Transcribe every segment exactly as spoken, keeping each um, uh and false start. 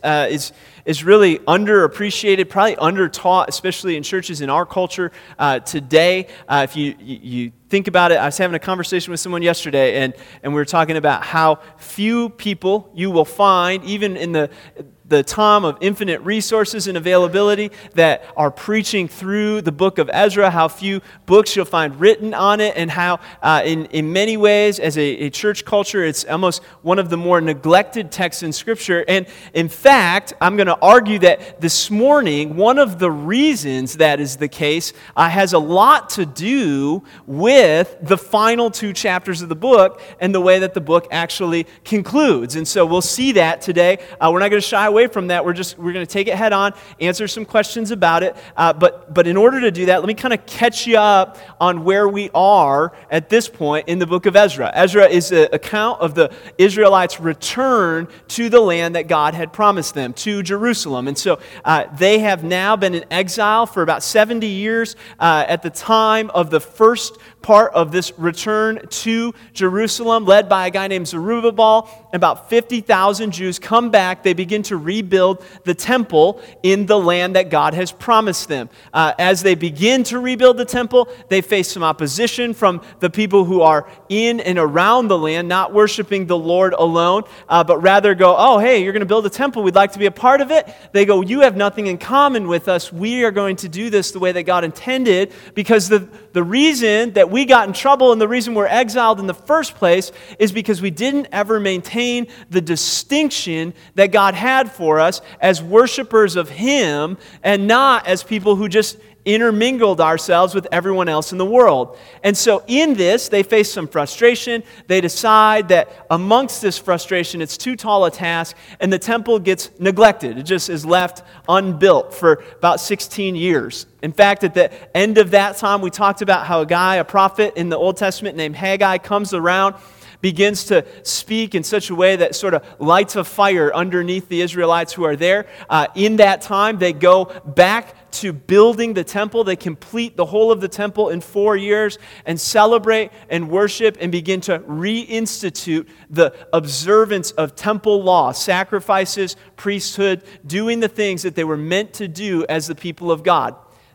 uh, is is really underappreciated, probably under-taught, especially in churches in our culture uh, today. Uh, if you, you you think about it, I was having a conversation with someone yesterday, and and we were talking about how few people you will find, even in the the time of infinite resources and availability, that are preaching through the book of Ezra, how few books you'll find written on it, and how uh, in, in many ways, as a, a church culture, it's almost one of the more neglected texts in Scripture. And in fact, I'm going to argue that this morning, one of the reasons that is the case uh, has a lot to do with the final two chapters of the book and the way that the book actually concludes. And so we'll see that today. Uh, we're not going to shy away from that. We're just we're going to take it head on, answer some questions about it. Uh, but but in order to do that, let me kind of catch you up on where we are at this point in the book of Ezra. Ezra is an account of the Israelites' return to the land that God had promised them, to Jerusalem. And so uh, they have now been in exile for about seventy years uh, at the time of the first part of this return to Jerusalem, led by a guy named Zerubbabel. About fifty thousand Jews come back. They begin to rebuild the temple in the land that God has promised them. Uh, as they begin to rebuild the temple, they face some opposition from the people who are in and around the land, not worshiping the Lord alone, uh, but rather go, oh, hey, you're going to build a temple. We'd like to be a part of it. They go, you have nothing in common with us. We are going to do this the way that God intended, because the, the reason that we got in trouble and the reason we're exiled in the first place is because we didn't ever maintain the distinction that God had for us as worshipers of Him, and not as people who just intermingled ourselves with everyone else in the world. And so in this, they face some frustration. They decide that amongst this frustration, it's too tall a task, and the temple gets neglected. It just is left unbuilt for about sixteen years. In fact, at the end of that time, we talked about how a guy, a prophet in the Old Testament named Haggai, comes around, begins to speak in such a way that sort of lights a fire underneath the Israelites who are there. Uh, in that time, they go back to building the temple. They complete the whole of the temple in four years and celebrate and worship and begin to reinstitute the observance of temple law, sacrifices, priesthood, doing the things that they were meant to do as the people of God.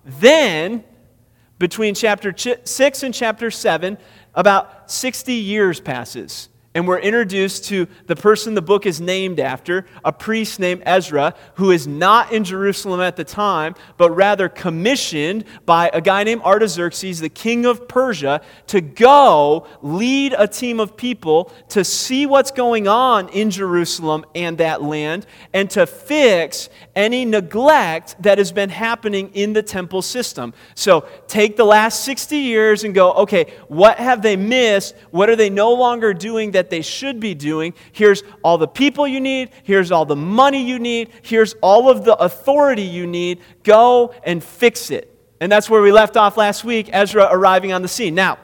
Then, between chapter six and chapter seven, about sixty years passes, and we're introduced to the person the book is named after, a priest named Ezra, who is not in Jerusalem at the time, but rather commissioned by a guy named Artaxerxes, the king of Persia, to go lead a team of people to see what's going on in Jerusalem and that land, and to fix any neglect that has been happening in the temple system. So take the last sixty years and go, okay, what have they missed? What are they no longer doing that they should be doing? Here's all the people you need. Here's all the money you need. Here's all of the authority you need. Go and fix it. And that's where we left off last week, Ezra arriving on the scene. Now,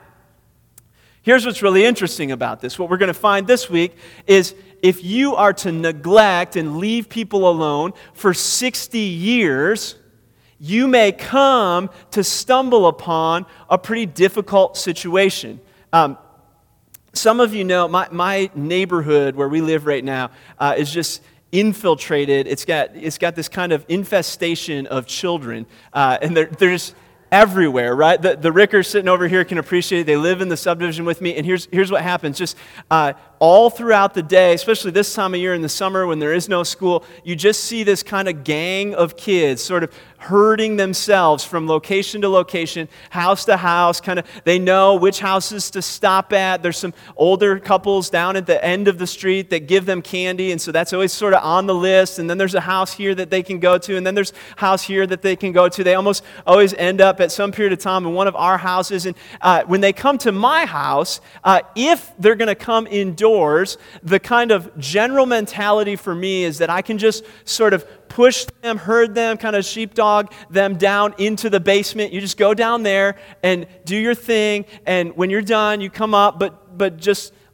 here's what's really interesting about this. What we're going to find this week is if you are to neglect and leave people alone for sixty years, you may come to stumble upon a pretty difficult situation. Um, some of you know my, my neighborhood where we live right now uh, is just infiltrated. It's got it's got this kind of infestation of children, uh, and they're they're just everywhere, right? The, the Rickers sitting over here can appreciate it. They live in the subdivision with me, and here's here's what happens. Just uh, all throughout the day, especially this time of year in the summer when there is no school, you just see this kind of gang of kids sort of herding themselves from location to location, house to house, kind of, they know which houses to stop at. There's some older couples down at the end of the street that give them candy, and so that's always sort of on the list, and then there's a house here that they can go to, and then there's a house here that they can go to. They almost always end up at some period of time in one of our houses, and uh, when they come to my house, uh, if they're going to come indoors, the kind of general mentality for me is that I can just sort of push them, herd them, kind of sheepdog them down into the basement. You just go down there and do your thing, and when you're done, you come up, but but just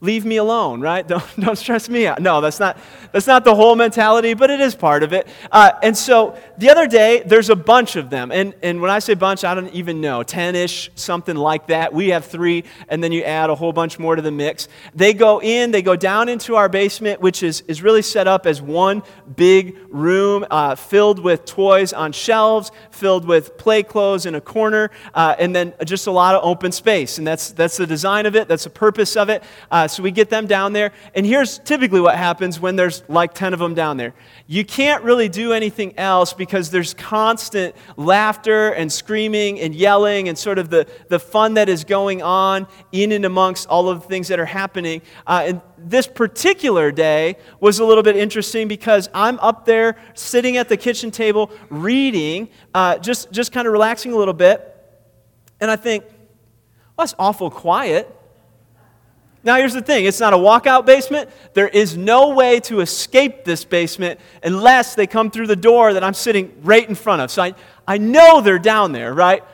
leave me alone, right? Don't, don't stress me out. No, that's not, that's not the whole mentality, but it is part of it. Uh, and so the other day, there's a bunch of them. And, and when I say bunch, I don't even know, ten-ish, something like that. We have three, and then you add a whole bunch more to the mix. They go in, they go down into our basement, which is, is really set up as one big room uh, filled with toys on shelves, filled with play clothes in a corner, uh, and then just a lot of open space. And that's, that's the design of it. That's the purpose of it. Uh, So we get them down there, and here's typically what happens when there's like ten of them down there. You can't really do anything else because there's constant laughter and screaming and yelling and sort of the, the fun that is going on in and amongst all of the things that are happening. Uh, and this particular day was a little bit interesting because I'm up there sitting at the kitchen table reading, uh, just, just kind of relaxing a little bit, and I think, well, that's awful quiet. Now, here's the thing. It's not a walkout basement. There is no way to escape this basement unless they come through the door that I'm sitting right in front of. So I, I know they're down there, right?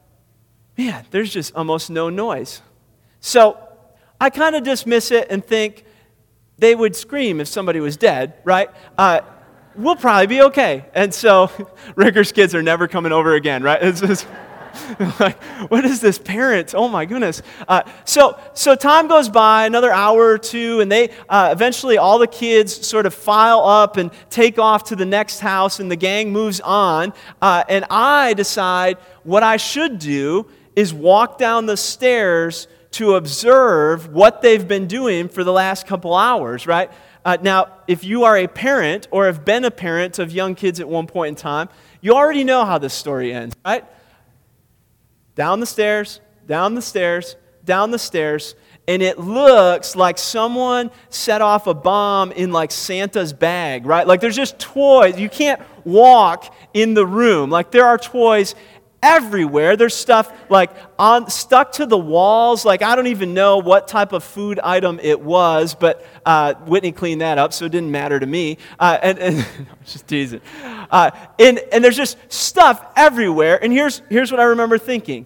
Man, there's just almost no noise. So I kind of dismiss it and think they would scream if somebody was dead, right? Uh, we'll probably be okay. And so Ricker's kids are never coming over again, right? It's just... like, what is this parent? Oh my goodness. Uh, so so time goes by, another hour or two, and they uh, eventually all the kids sort of file up and take off to the next house, and the gang moves on. Uh, and I decide what I should do is walk down the stairs to observe what they've been doing for the last couple hours, right? Uh, now, if you are a parent or have been a parent of young kids at one point in time, you already know how this story ends, right? Down the stairs, down the stairs, down the stairs, and it looks like someone set off a bomb in like Santa's bag, right? Like there's just toys. You can't walk in the room. Like there are toys everywhere. There's stuff like on stuck to the walls. Like I don't even know what type of food item it was, but uh, Whitney cleaned that up, so it didn't matter to me. Uh, and, and I'm just teasing. Uh, and and there's just stuff everywhere. And here's here's what I remember thinking.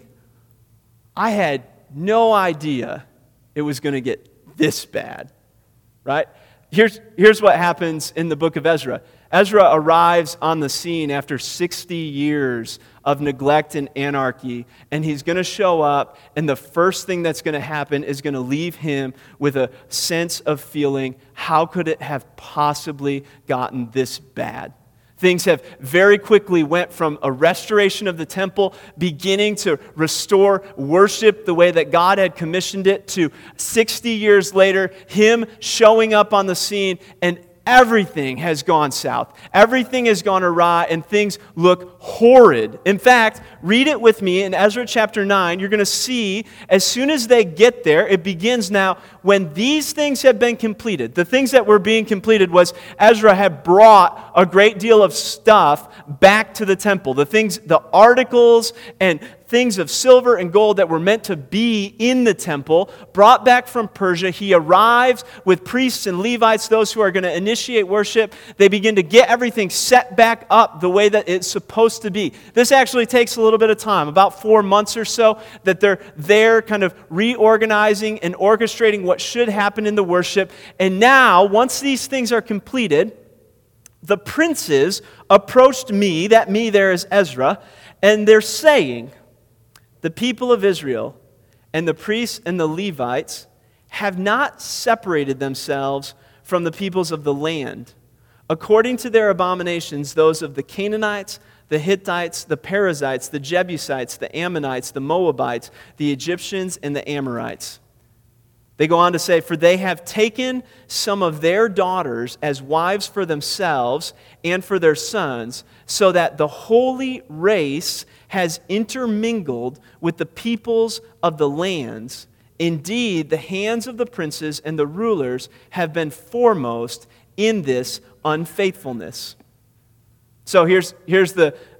I had no idea it was going to get this bad, right? Here's, here's what happens in the book of Ezra. Ezra arrives on the scene after sixty years of neglect and anarchy, and he's going to show up, and the first thing that's going to happen is going to leave him with a sense of feeling, how could it have possibly gotten this bad? Things have very quickly went from a restoration of the temple, beginning to restore worship the way that God had commissioned it, to sixty years later, him showing up on the scene, and everything has gone south. Everything has gone awry, and things look horrid. In fact, read it with me in Ezra chapter nine. You're going to see, as soon as they get there, it begins now, when these things have been completed. The things that were being completed was Ezra had brought a great deal of stuff back to the temple. The things, the articles and things of silver and gold that were meant to be in the temple, brought back from Persia. He arrives with priests and Levites, those who are going to initiate worship. They begin to get everything set back up the way that it's supposed to be. This actually takes a little bit of time, about four months or so, that they're there kind of reorganizing and orchestrating what should happen in the worship. And now, once these things are completed, the princes approached me, that me there is Ezra, and they're saying, the people of Israel and the priests and the Levites have not separated themselves from the peoples of the land, according to their abominations, those of the Canaanites, the Hittites, the Perizzites, the Jebusites, the Ammonites, the Moabites, the Egyptians, and the Amorites. They go on to say, for they have taken some of their daughters as wives for themselves and for their sons, so that the holy race has intermingled with the peoples of the lands. Indeed, the hands of the princes and the rulers have been foremost in this unfaithfulness. So here's, here's the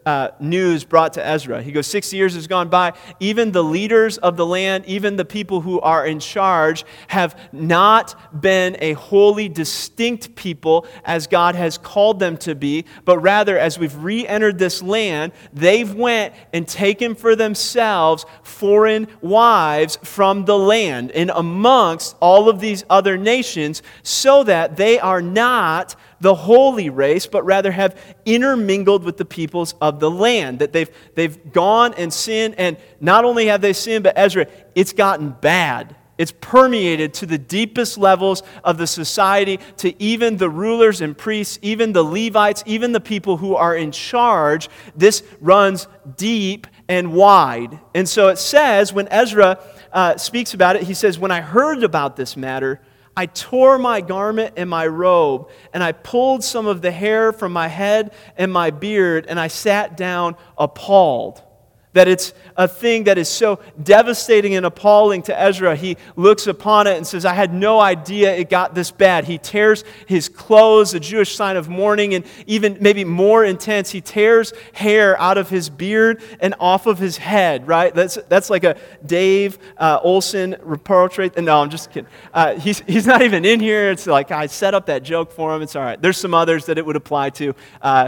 uh, news brought to Ezra. He goes, sixty years has gone by. Even the leaders of the land, even the people who are in charge, have not been a holy, distinct people as God has called them to be, but rather, as we've re-entered this land, they've went and taken for themselves foreign wives from the land and amongst all of these other nations, so that they are not the holy race, but rather have intermingled with the peoples of the land. That they've, they've gone and sinned, and not only have they sinned, but Ezra, it's gotten bad. It's permeated to the deepest levels of the society, to even the rulers and priests, even the Levites, even the people who are in charge. This runs deep and wide. And so it says, when Ezra uh, speaks about it, he says, when I heard about this matter, I tore my garment and my robe, and I pulled some of the hair from my head and my beard, and I sat down appalled. That it's a thing that is so devastating and appalling to Ezra. He looks upon it and says, I had no idea it got this bad. He tears his clothes, a Jewish sign of mourning, and even maybe more intense, he tears hair out of his beard and off of his head, right? That's that's like a Dave uh, Olson portrait. No, I'm just kidding. Uh, he's, he's not even in here. It's like I set up that joke for him. It's all right. There's some others that it would apply to. Uh,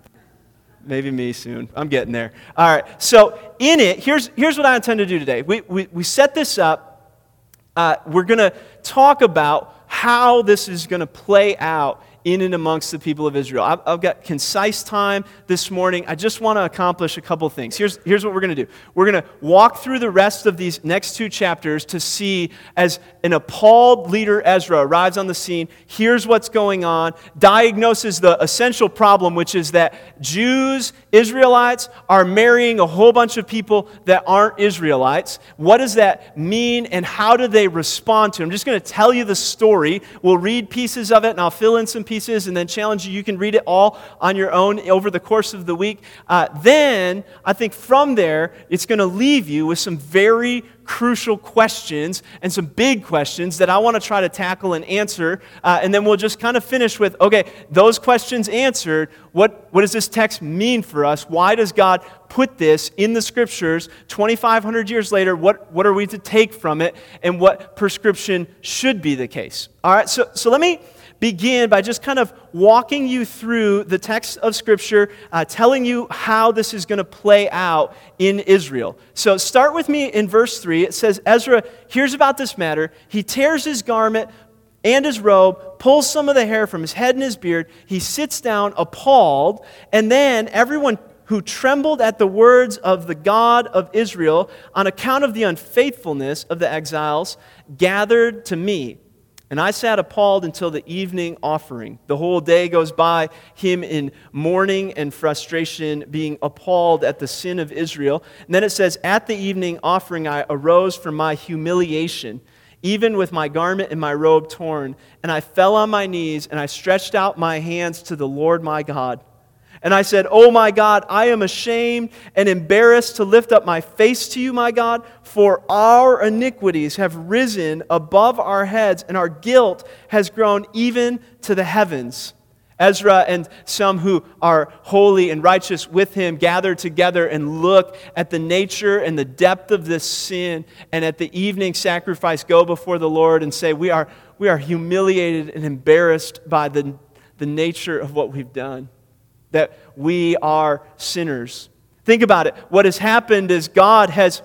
Maybe me soon. I'm getting there. All right. So in it, here's, here's what I intend to do today. We, we, we set this up. Uh, we're going to talk about how this is going to play out in and amongst the people of Israel. I've, I've got concise time this morning. I just want to accomplish a couple things. Here's, here's what we're going to do. We're going to walk through the rest of these next two chapters to see, as an appalled leader Ezra arrives on the scene, here's what's going on, diagnoses the essential problem, which is that Jews, Israelites, are marrying a whole bunch of people that aren't Israelites. What does that mean, and how do they respond to it? I'm just going to tell you the story. We'll read pieces of it, and I'll fill in some pieces and then challenge you. You can read it all on your own over the course of the week. Uh, then, I think from there, it's going to leave you with some very crucial questions and some big questions that I want to try to tackle and answer. Uh, and then we'll just kind of finish with, okay, those questions answered, what, what does this text mean for us? Why does God put this in the Scriptures twenty-five hundred years later? What, what are we to take from it? And what prescription should be the case? All right, so, so let me begin by just kind of walking you through the text of Scripture, uh, telling you how this is going to play out in Israel. So start with me in verse three. It says, Ezra hears about this matter. He tears his garment and his robe, pulls some of the hair from his head and his beard. He sits down appalled, and then everyone who trembled at the words of the God of Israel on account of the unfaithfulness of the exiles gathered to me. And I sat appalled until the evening offering. The whole day goes by, him in mourning and frustration, being appalled at the sin of Israel. And then it says, at the evening offering I arose from my humiliation, even with my garment and my robe torn. And I fell on my knees, and I stretched out my hands to the Lord my God. And I said, oh my God, I am ashamed and embarrassed to lift up my face to you, my God, for our iniquities have risen above our heads, and our guilt has grown even to the heavens. Ezra and some who are holy and righteous with him gather together and look at the nature and the depth of this sin, and at the evening sacrifice go before the Lord and say, we are, we are humiliated and embarrassed by the, the nature of what we've done. That we are sinners. Think about it. What has happened is God has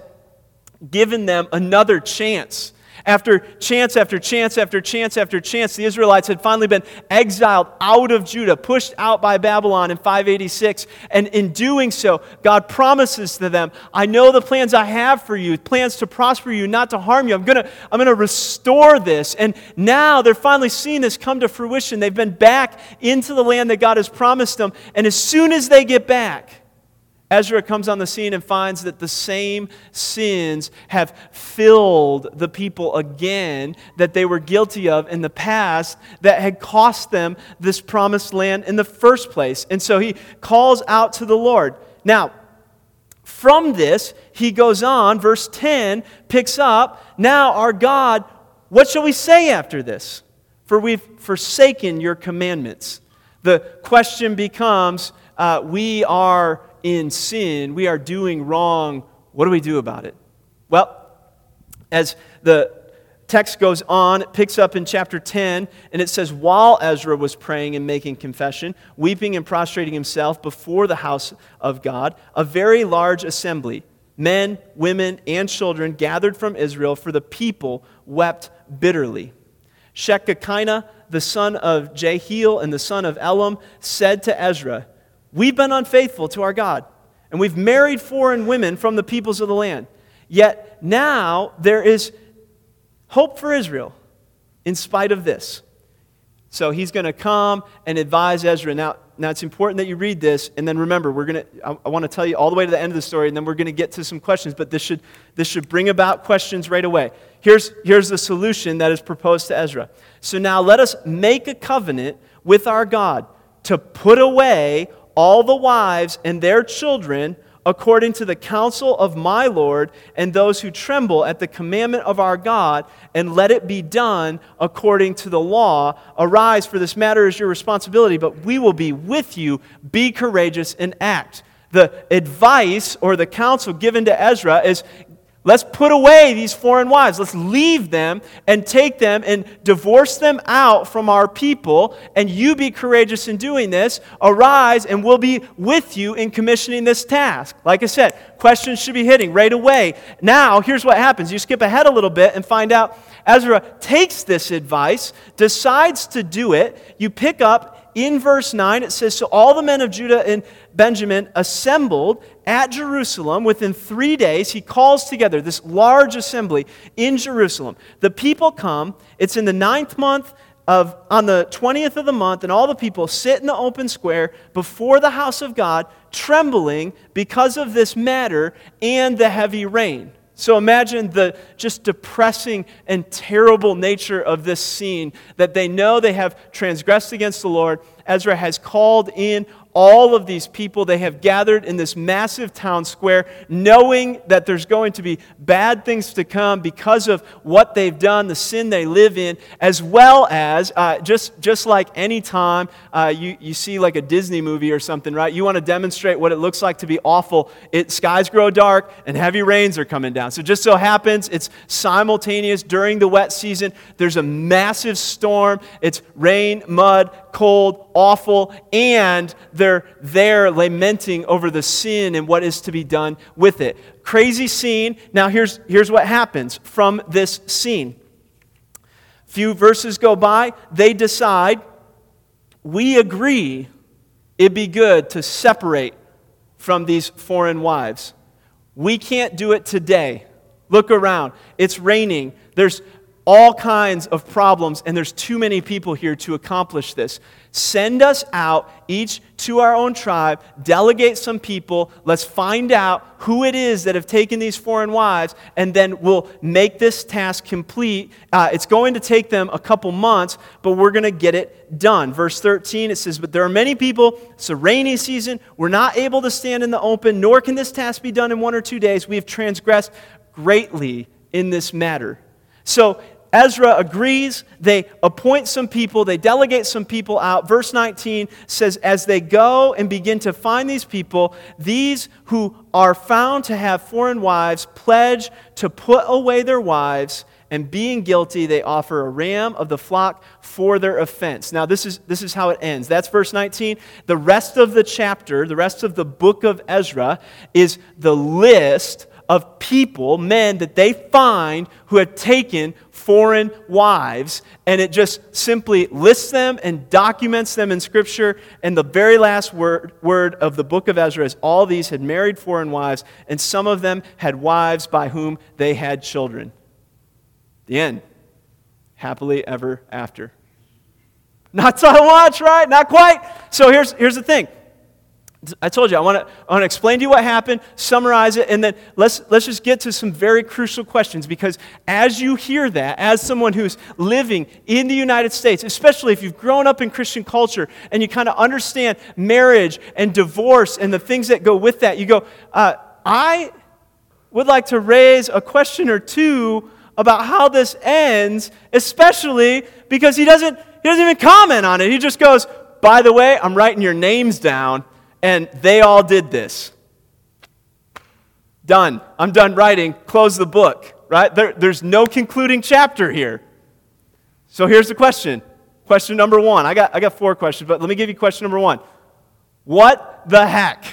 given them another chance. After chance after chance after chance after chance, the Israelites had finally been exiled out of Judah, pushed out by Babylon in five eighty-six. And in doing so, God promises to them, I know the plans I have for you, plans to prosper you, not to harm you. I'm going to I'm going to restore this. And now they're finally seeing this come to fruition. They've been back into the land that God has promised them. And as soon as they get back, Ezra comes on the scene and finds that the same sins have filled the people again that they were guilty of in the past that had cost them this promised land in the first place. And so he calls out to the Lord. Now, from this, he goes on, verse ten picks up, now our God, what shall we say after this? For we've forsaken your commandments. The question becomes, uh, we are in sin. We are doing wrong. What do we do about it? Well, as the text goes on, it picks up in chapter ten, and it says, while Ezra was praying and making confession, weeping and prostrating himself before the house of God, a very large assembly, men, women, and children gathered from Israel, for the people wept bitterly. Shechekinah, the son of Jehiel and the son of Elam, said to Ezra, we've been unfaithful to our God, and we've married foreign women from the peoples of the land. Yet now there is hope for Israel in spite of this. So he's going to come and advise Ezra. Now, now it's important that you read this, and then remember, we're going to. I, I want to tell you all the way to the end of the story, and then we're going to get to some questions. But this should this should bring about questions right away. Here's here's the solution that is proposed to Ezra. So now let us make a covenant with our God to put away all the wives and their children, according to the counsel of my Lord and those who tremble at the commandment of our God, and let it be done according to the law. Arise, for this matter is your responsibility, but we will be with you. Be courageous and act. The advice or the counsel given to Ezra is, let's put away these foreign wives. Let's leave them and take them and divorce them out from our people. And you be courageous in doing this. Arise, and we'll be with you in commissioning this task. Like I said, questions should be hitting right away. Now, here's what happens. You skip ahead a little bit and find out Ezra takes this advice, decides to do it. You pick up in verse nine, it says, so all the men of Judah and Benjamin assembled at Jerusalem. Within three days, he calls together this large assembly in Jerusalem. The people come. It's in the ninth month of, on the twentieth of the month, and all the people sit in the open square before the house of God, trembling because of this matter and the heavy rain. So imagine the just depressing and terrible nature of this scene, that they know they have transgressed against the Lord. Ezra has called in all of these people. They have gathered in this massive town square, knowing that there's going to be bad things to come because of what they've done, the sin they live in, as well as, uh, just, just like any time uh, you, you see like a Disney movie or something, right? You want to demonstrate what it looks like to be awful. It, skies grow dark and heavy rains are coming down. So just so happens it's simultaneous during the wet season. There's a massive storm. It's rain, mud, cold, awful, and they're there lamenting over the sin and what is to be done with it. Crazy scene. Now here's, here's what happens from this scene. Few verses go by, they decide, we agree it'd be good to separate from these foreign wives. We can't do it today. Look around. It's raining. There's all kinds of problems, and there's too many people here to accomplish this. Send us out, each to our own tribe, delegate some people, let's find out who it is that have taken these foreign wives, and then we'll make this task complete. Uh, it's going to take them a couple months, but we're going to get it done. Verse thirteen, it says, but there are many people, it's a rainy season, we're not able to stand in the open, nor can this task be done in one or two days. We have transgressed greatly in this matter. So Ezra agrees, they appoint some people, they delegate some people out. Verse nineteen says, as they go and begin to find these people, these who are found to have foreign wives pledge to put away their wives, and being guilty, they offer a ram of the flock for their offense. Now this is, this is how it ends. That's verse nineteen. The rest of the chapter, the rest of the book of Ezra is the list of people, men that they find who have taken foreign wives, and it just simply lists them and documents them in Scripture. And the very last word, word of the book of Ezra is all these had married foreign wives, and some of them had wives by whom they had children. The end. Happily ever after. Not so much, right? Not quite. So here's, here's the thing. I told you, I want to I want to explain to you what happened, summarize it, and then let's let's just get to some very crucial questions, because as you hear that, as someone who's living in the United States, especially if you've grown up in Christian culture and you kind of understand marriage and divorce and the things that go with that, you go, uh, I would like to raise a question or two about how this ends, especially because he doesn't he doesn't even comment on it. He just goes, by the way, I'm writing your names down. and they all did this. Done. I'm done writing. Close the book, right? There, there's no concluding chapter here. So here's the question. Question number one. I got, I got four questions, but let me give you question number one. What the heck?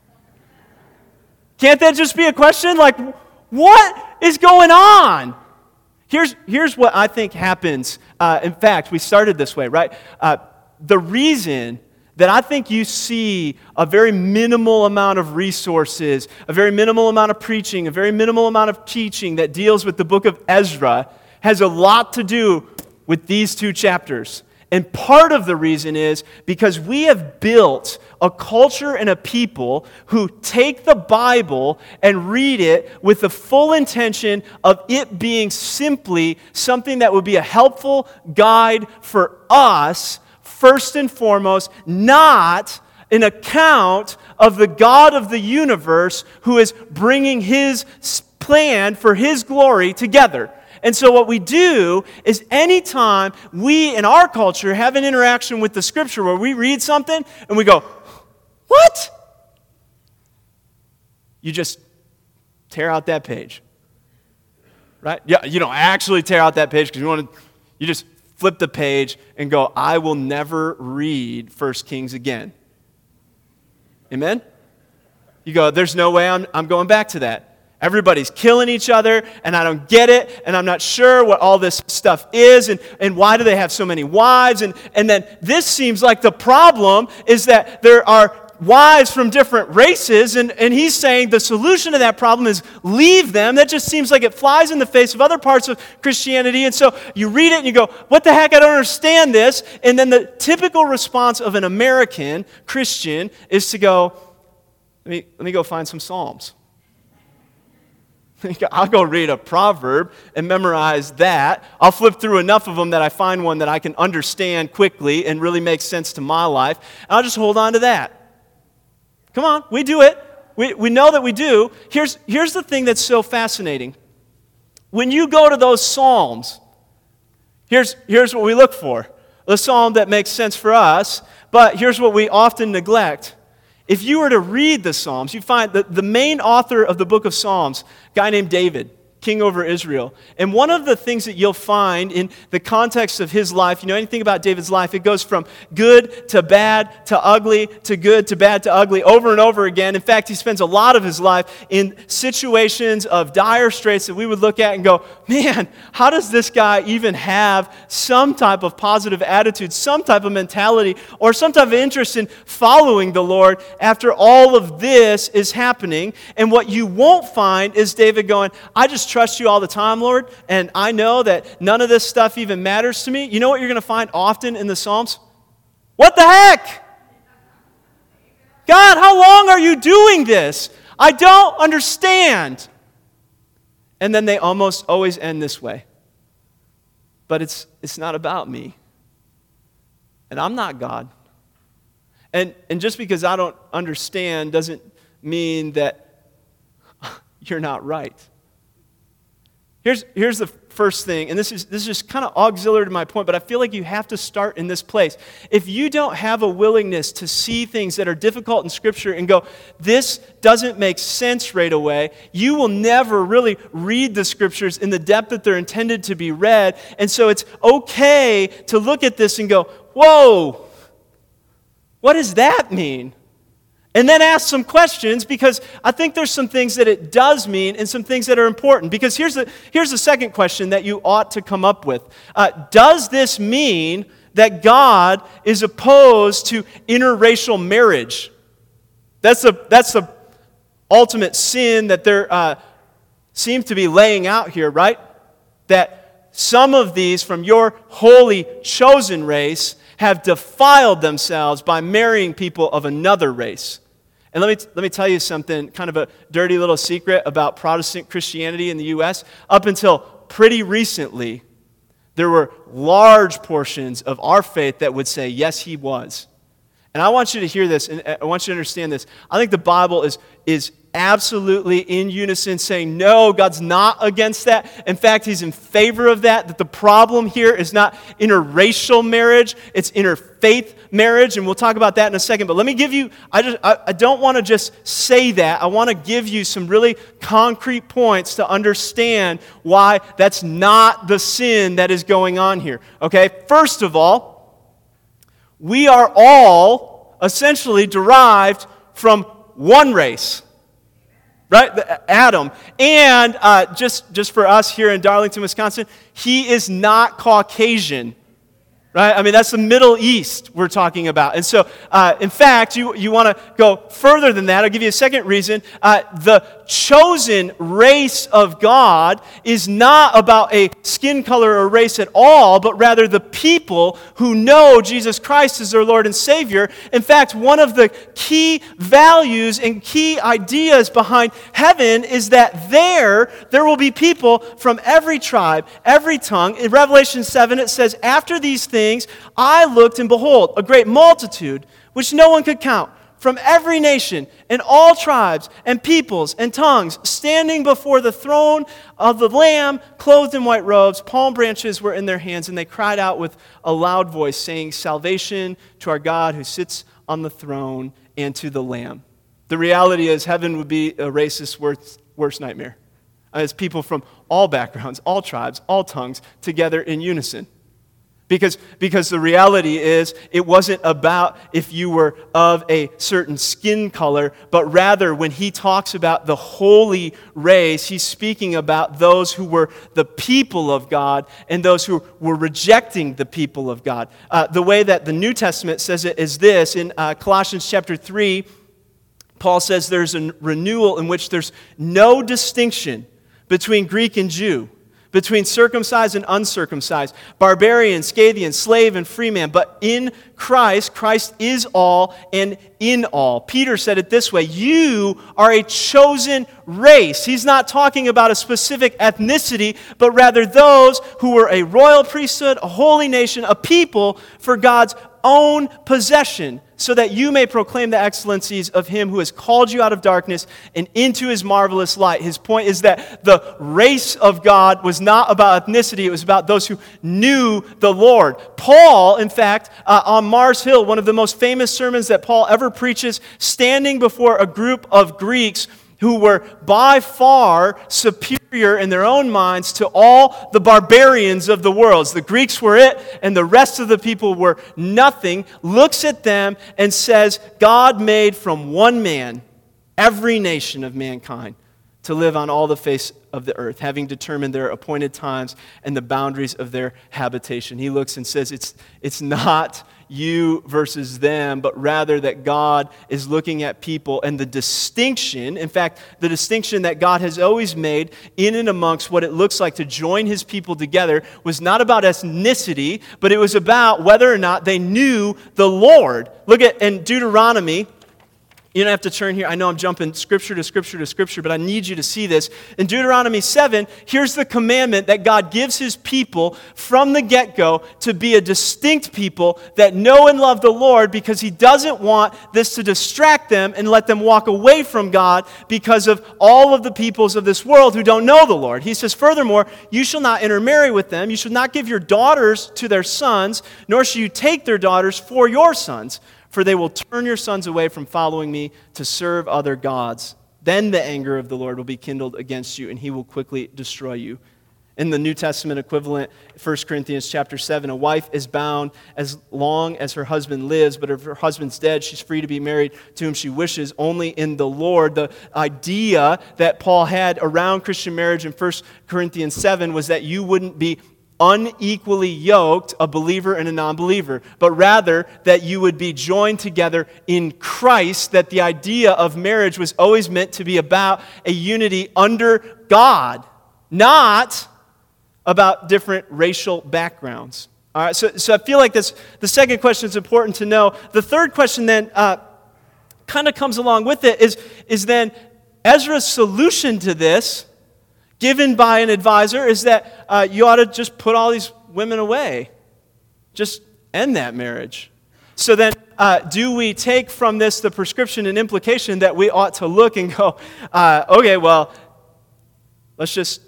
Can't that just be a question? Like, what is going on? Here's, here's what I think happens. Uh, in fact, we started this way, right? Uh, the reason that I think you see a very minimal amount of resources, a very minimal amount of preaching, a very minimal amount of teaching that deals with the book of Ezra has a lot to do with these two chapters. And part of the reason is because we have built a culture and a people who take the Bible and read it with the full intention of it being simply something that would be a helpful guide for us, first and foremost, not an account of the God of the universe who is bringing His plan for His glory together. And so what we do is anytime we in our culture have an interaction with the Scripture where we read something and we go, what? You just tear out that page. Right? Yeah, you don't actually tear out that page because you want to, you just flip the page and go, I will never read First Kings again. Amen? You go, there's no way I'm, I'm going back to that. Everybody's killing each other, and I don't get it, and I'm not sure what all this stuff is, and, and why do they have so many wives? And, and then this seems like the problem is that there are wives from different races, and, and he's saying the solution to that problem is leave them. That just seems like it flies in the face of other parts of Christianity, and so you read it and you go, what the heck, I don't understand this. And then the typical response of an American Christian is to go, let me, let me go find some Psalms. I'll go read a proverb and memorize that. I'll flip through enough of them that I find one that I can understand quickly and really makes sense to my life. And I'll just hold on to that. Come on, we do it. We, we know that we do. Here's, here's the thing that's so fascinating. When you go to those Psalms, here's, here's what we look for. The Psalm that makes sense for us, but here's what we often neglect. If you were to read the Psalms, you find that the main author of the book of Psalms, a guy named David, king over Israel. And one of the things that you'll find in the context of his life, you know anything about David's life, it goes from good to bad to ugly to good to bad to ugly over and over again. In fact, he spends a lot of his life in situations of dire straits that we would look at and go, man, how does this guy even have some type of positive attitude, some type of mentality, or some type of interest in following the Lord after all of this is happening? And what you won't find is David going, I just trust you all the time, Lord, and I know that none of this stuff even matters to me. You know what you're going to find often in the Psalms? What the heck? God, how long are you doing this? I don't understand. And then they almost always end this way. But it's it's not about me. And I'm not God. And, and just because I don't understand doesn't mean that you're not right. Here's, here's the first thing, and this is, this is just kind of auxiliary to my point, but I feel like you have to start in this place. If you don't have a willingness to see things that are difficult in Scripture and go, this doesn't make sense right away, you will never really read the Scriptures in the depth that they're intended to be read. And so it's okay to look at this and go, whoa, what does that mean? And then ask some questions, because I think there's some things that it does mean and some things that are important. Because here's the, here's the second question that you ought to come up with. Uh, does this mean that God is opposed to interracial marriage? That's the, that's the ultimate sin that there uh, seems to be laying out here, right? That some of these from your holy chosen race have defiled themselves by marrying people of another race. And let me, let me tell you something, kind of a dirty little secret about Protestant Christianity in the U S. Up until pretty recently, there were large portions of our faith that would say, yes, he was. And I want you to hear this, and I want you to understand this. I think the Bible is, is absolutely in unison saying, no, God's not against that. In fact, he's in favor of that, that the problem here is not interracial marriage, it's interfaith marriage, and we'll talk about that in a second. But let me give you, I, just, I, I don't want to just say that. I want to give you some really concrete points to understand why that's not the sin that is going on here. Okay, first of all, we are all essentially derived from one race, right? The, Adam. And uh, just, just for us here in Darlington, Wisconsin, he is not Caucasian, right? I mean, that's the Middle East we're talking about. And so, uh, in fact, you, you want to go further than that. I'll give you a second reason. Uh, the chosen race of God is not about a skin color or race at all, but rather the people who know Jesus Christ as their Lord and Savior. In fact, one of the key values and key ideas behind heaven is that there, there will be people from every tribe, every tongue. In Revelation seven, it says, after these things, I looked, and behold, a great multitude, which no one could count, from every nation and all tribes and peoples and tongues, standing before the throne of the Lamb, clothed in white robes, palm branches were in their hands, and they cried out with a loud voice, saying, salvation to our God who sits on the throne and to the Lamb. The reality is heaven would be a racist worst, worst nightmare. As people from all backgrounds, all tribes, all tongues, together in unison. Because, because the reality is, it wasn't about if you were of a certain skin color, but rather when he talks about the holy race, he's speaking about those who were the people of God and those who were rejecting the people of God. Uh, the way that the New Testament says it is this. In uh, Colossians chapter three, Paul says there's a renewal in which there's no distinction between Greek and Jew, between circumcised and uncircumcised, barbarian, Scythian, slave and free man. But in Christ, Christ is all and in all. Peter said it this way, you are a chosen race. He's not talking about a specific ethnicity, but rather those who were a royal priesthood, a holy nation, a people for God's own possession, so that you may proclaim the excellencies of him who has called you out of darkness and into his marvelous light. His point is that the race of God was not about ethnicity, it was about those who knew the Lord. Paul, in fact, uh, on Mars Hill, one of the most famous sermons that Paul ever preaches, standing before a group of Greeks who were by far superior in their own minds to all the barbarians of the world. The Greeks were it, and the rest of the people were nothing, looks at them and says, God made from one man every nation of mankind to live on all the face of the earth, having determined their appointed times and the boundaries of their habitation. He looks and says, it's, it's not you versus them, but rather that God is looking at people, and the distinction, in fact, the distinction that God has always made in and amongst what it looks like to join his people together was not about ethnicity, but it was about whether or not they knew the Lord. Look at in Deuteronomy. You don't have to turn here. I know I'm jumping scripture to scripture to scripture, but I need you to see this. In Deuteronomy seven, here's the commandment that God gives his people from the get-go to be a distinct people that know and love the Lord, because he doesn't want this to distract them and let them walk away from God because of all of the peoples of this world who don't know the Lord. He says, furthermore, you shall not intermarry with them. You shall not give your daughters to their sons, nor shall you take their daughters for your sons. For they will turn your sons away from following me to serve other gods. Then the anger of the Lord will be kindled against you, and he will quickly destroy you. In the New Testament equivalent, First Corinthians chapter seven, a wife is bound as long as her husband lives, but if her husband's dead, she's free to be married to whom she wishes, only in the Lord. The idea that Paul had around Christian marriage in First Corinthians seven was that you wouldn't be unequally yoked, a believer and a non-believer, but rather that you would be joined together in Christ, that the idea of marriage was always meant to be about a unity under God, not about different racial backgrounds. All right, so, so I feel like this, the second question is important to know. The third question then uh, kind of comes along with it is, is then Ezra's solution to this, given by an advisor, is that uh, you ought to just put all these women away. Just end that marriage. So then, uh, do we take from this the prescription and implication that we ought to look and go, uh, okay, well, let's just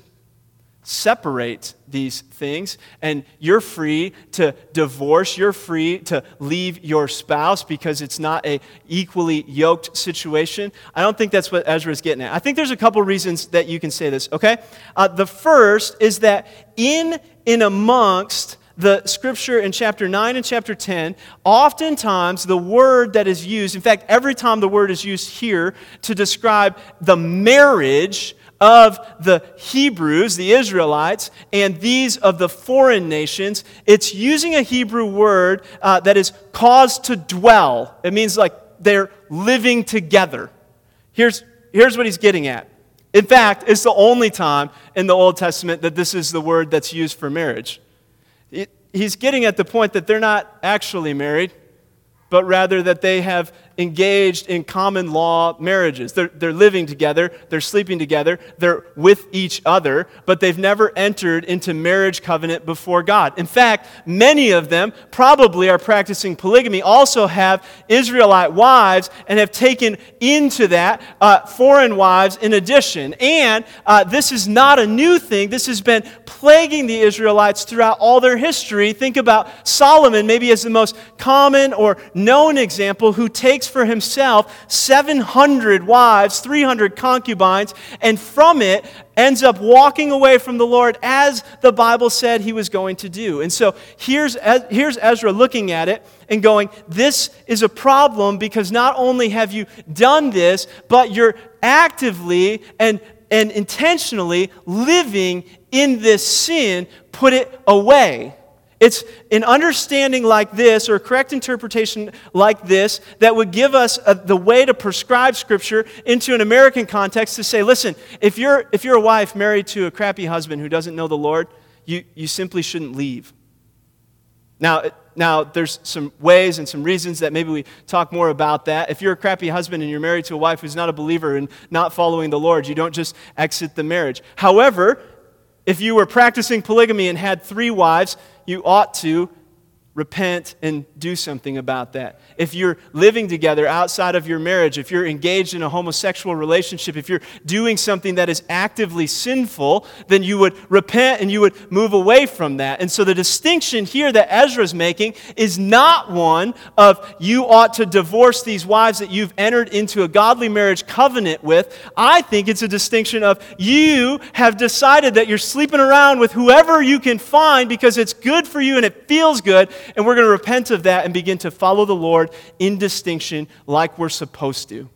separate these things, and you're free to divorce, you're free to leave your spouse because it's not a equally yoked situation? I don't think that's what Ezra is getting at. I think there's a couple reasons that you can say this, okay? Uh, the first is that in and amongst the scripture in chapter nine and chapter ten, oftentimes the word that is used, in fact, every time the word is used here to describe the marriage of the Hebrews, the Israelites, and these of the foreign nations, it's using a Hebrew word uh, that is caused to dwell. It means like they're living together. Here's, here's what he's getting at. In fact, it's the only time in the Old Testament that this is the word that's used for marriage. It, he's getting at the point that they're not actually married, but rather that they have engaged in common law marriages. They're, they're living together, they're sleeping together, they're with each other, but they've never entered into marriage covenant before God. In fact, many of them probably are practicing polygamy, also have Israelite wives, and have taken into that uh, foreign wives in addition. And uh, this is not a new thing. This has been plaguing the Israelites throughout all their history. Think about Solomon, maybe as the most common or known example, who takes for himself seven hundred wives, three hundred concubines, and from it ends up walking away from the Lord as the Bible said he was going to do. And so here's, here's Ezra looking at it and going, this is a problem because not only have you done this, but you're actively and, and intentionally living in this sin. Put it away. It's an understanding like this, or a correct interpretation like this, that would give us a, the way to prescribe Scripture into an American context to say, listen, if you're, if you're a wife married to a crappy husband who doesn't know the Lord, you, you simply shouldn't leave. Now, now, there's some ways and some reasons that maybe we talk more about that. If you're a crappy husband and you're married to a wife who's not a believer and not following the Lord, you don't just exit the marriage. However, if you were practicing polygamy and had three wives, you ought to repent and do something about that. If you're living together outside of your marriage, if you're engaged in a homosexual relationship, if you're doing something that is actively sinful, then you would repent and you would move away from that. And so the distinction here that Ezra's making is not one of you ought to divorce these wives that you've entered into a godly marriage covenant with. I think it's a distinction of you have decided that you're sleeping around with whoever you can find because it's good for you and it feels good. And we're going to repent of that and begin to follow the Lord in distinction like we're supposed to.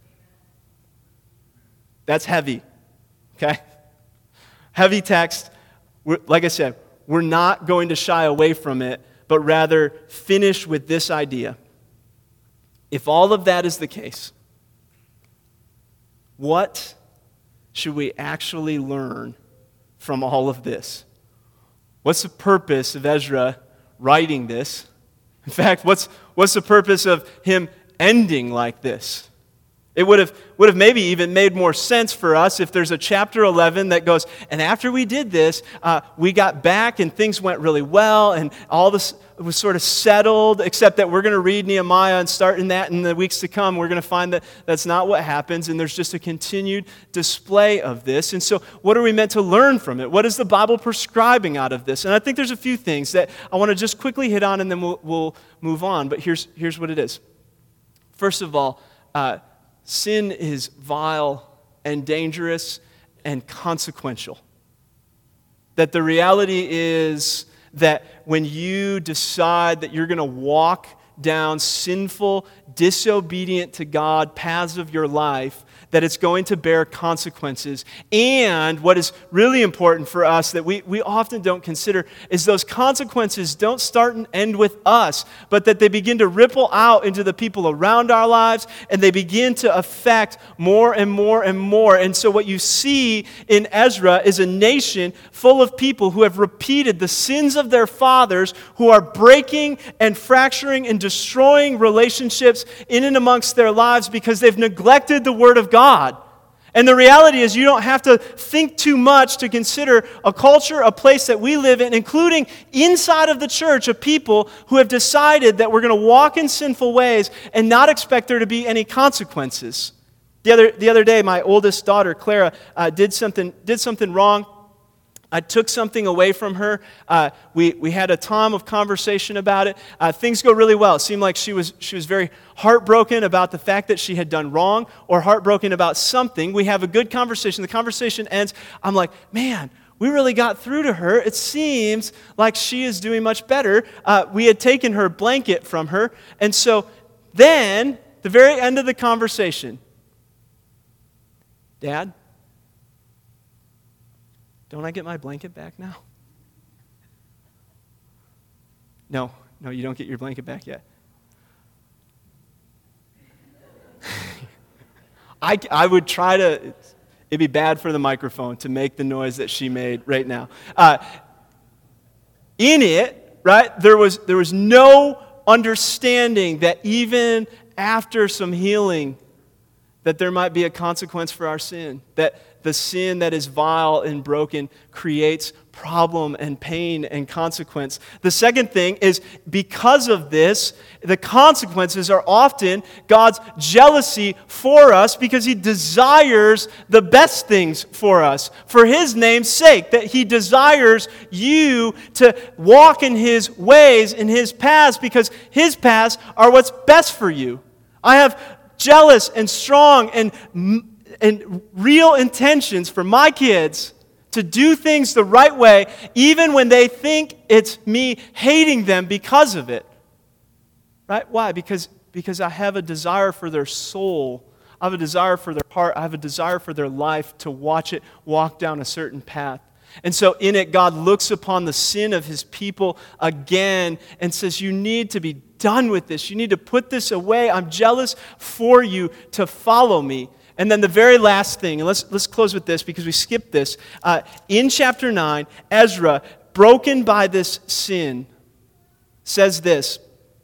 That's heavy, okay? Heavy text. We're, like I said, we're not going to shy away from it, but rather finish with this idea. If all of that is the case, what should we actually learn from all of this? What's the purpose of Ezra writing this? In fact, what's what's the purpose of him ending like this? It would have would have maybe even made more sense for us if there's a chapter eleven that goes, and after we did this, uh, we got back and things went really well, and all this was sort of settled, except that we're going to read Nehemiah and start in that in the weeks to come. We're going to find that that's not what happens, and there's just a continued display of this. And so what are we meant to learn from it? What is the Bible prescribing out of this? And I think there's a few things that I want to just quickly hit on, and then we'll, we'll move on. But here's, here's what it is. First of all, uh, sin is vile and dangerous and consequential. That the reality is that when you decide that you're going to walk down sinful, disobedient to God paths of your life, that it's going to bear consequences. And what is really important for us that we, we often don't consider is those consequences don't start and end with us, but that they begin to ripple out into the people around our lives, and they begin to affect more and more and more. And so what you see in Ezra is a nation full of people who have repeated the sins of their fathers, who are breaking and fracturing and destroying relationships in and amongst their lives because they've neglected the Word of God. And the reality is you don't have to think too much to consider a culture, a place that we live in, including inside of the church, of people who have decided that we're going to walk in sinful ways and not expect there to be any consequences. The other, the other day, my oldest daughter, Clara, uh, did something, did something wrong. I took something away from her. Uh, we, we had a time of conversation about it. Uh, things go really well. It seemed like she was, she was very heartbroken about the fact that she had done wrong or heartbroken about something. We have a good conversation. The conversation ends. I'm like, man, we really got through to her. It seems like she is doing much better. Uh, we had taken her blanket from her. And so then, the very end of the conversation, Dad, don't I get my blanket back now? No, no, you don't get your blanket back yet. I, I would try to, it'd be bad for the microphone to make the noise that she made right now. Uh, in it, right, there was, there was no understanding that even after some healing, that there might be a consequence for our sin, that the sin that is vile and broken creates problem and pain and consequence. The second thing is, because of this, the consequences are often God's jealousy for us because He desires the best things for us, for His name's sake, that He desires you to walk in His ways, in His paths, because His paths are what's best for you. I have jealous and strong and, and real intentions for my kids to do things the right way, even when they think it's me hating them because of it. Right? Why? Because, because I have a desire for their soul. I have a desire for their heart. I have a desire for their life to watch it walk down a certain path. And so in it, God looks upon the sin of His people again and says, you need to be done with this. You need to put this away. I'm jealous for you to follow me. And then the very last thing, and let's, let's close with this because we skipped this. Uh, in chapter nine, Ezra, broken by this sin, says this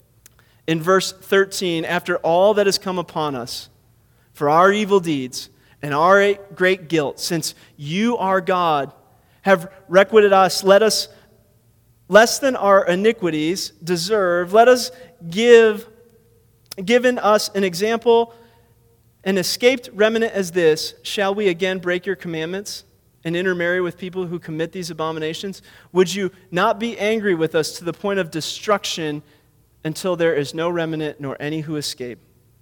in verse thirteen, after all that has come upon us for our evil deeds and our great guilt, since you, our God, have requited us, let us, less than our iniquities deserve, let us give, given us an example, an escaped remnant as this, shall we again break your commandments and intermarry with people who commit these abominations? Would you not be angry with us to the point of destruction until there is no remnant nor any who escape?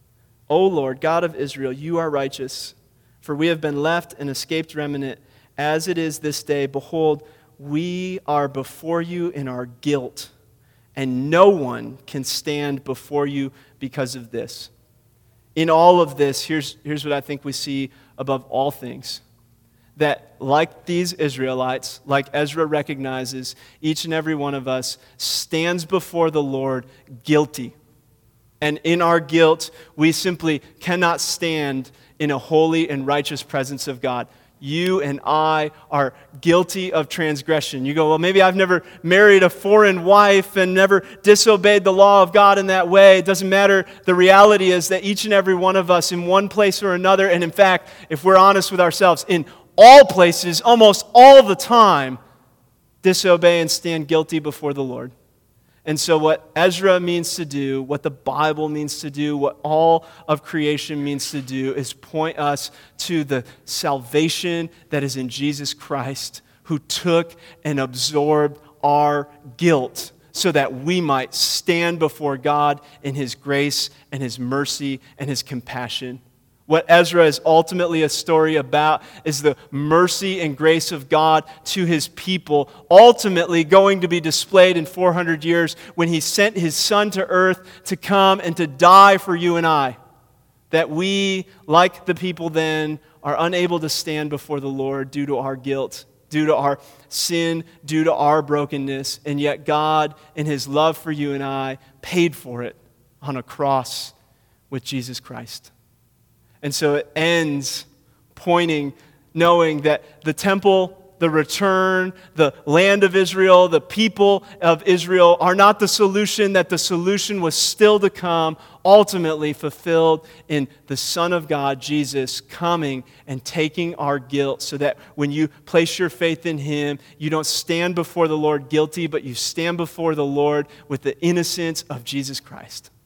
O Lord, God of Israel, you are righteous, for we have been left an escaped remnant. As it is this day, behold, we are before you in our guilt, and no one can stand before you because of this. In all of this, here's, here's what I think we see above all things. That like these Israelites, like Ezra recognizes, each and every one of us stands before the Lord guilty. And in our guilt, we simply cannot stand in a holy and righteous presence of God. You and I are guilty of transgression. You go, well, maybe I've never married a foreign wife and never disobeyed the law of God in that way. It doesn't matter. The reality is that each and every one of us in one place or another, and in fact, if we're honest with ourselves, in all places, almost all the time, disobey and stand guilty before the Lord. And so what Ezra means to do, what the Bible means to do, what all of creation means to do is point us to the salvation that is in Jesus Christ, who took and absorbed our guilt so that we might stand before God in His grace and His mercy and His compassion. What Ezra is ultimately a story about is the mercy and grace of God to His people, ultimately going to be displayed in four hundred years when He sent His Son to earth to come and to die for you and I. That we, like the people then, are unable to stand before the Lord due to our guilt, due to our sin, due to our brokenness, and yet God, in His love for you and I, paid for it on a cross with Jesus Christ. And so it ends pointing, knowing that the temple the return, the land of Israel, the people of Israel are not the solution, that the solution was still to come, ultimately fulfilled in the Son of God, Jesus, coming and taking our guilt, so that when you place your faith in Him, you don't stand before the Lord guilty, but you stand before the Lord with the innocence of Jesus Christ.